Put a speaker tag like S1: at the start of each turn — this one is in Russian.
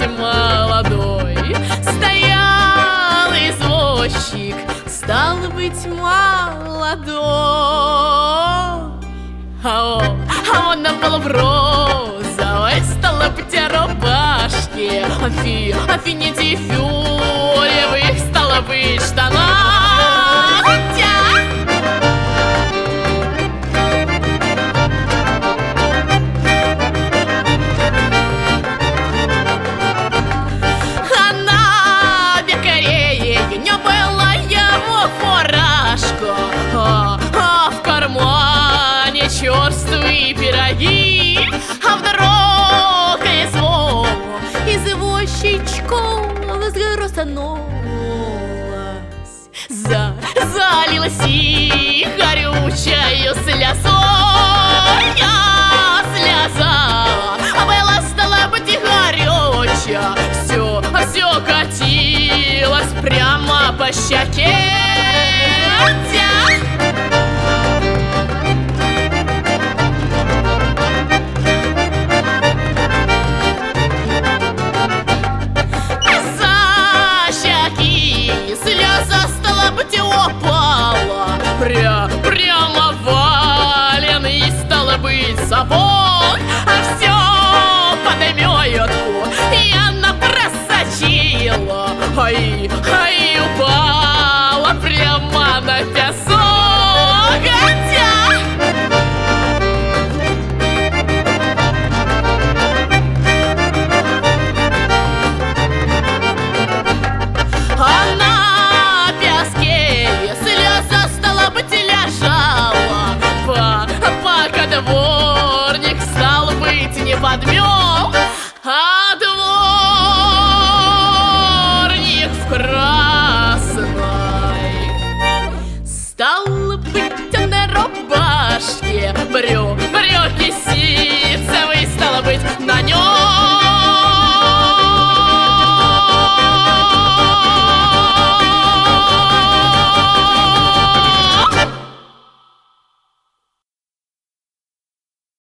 S1: молодой. Стоял извозчик, стал быть, молодой. А он на пол в розовой, стала быть, рубашке, афинити фиолевых, стала быть, штанах. Черствые пироги, а в дорогу извозчичком разгоростанулась, залилась и горючая слезой. Слеза, а была, стала быть, и горючая, все катилось прямо по щеке.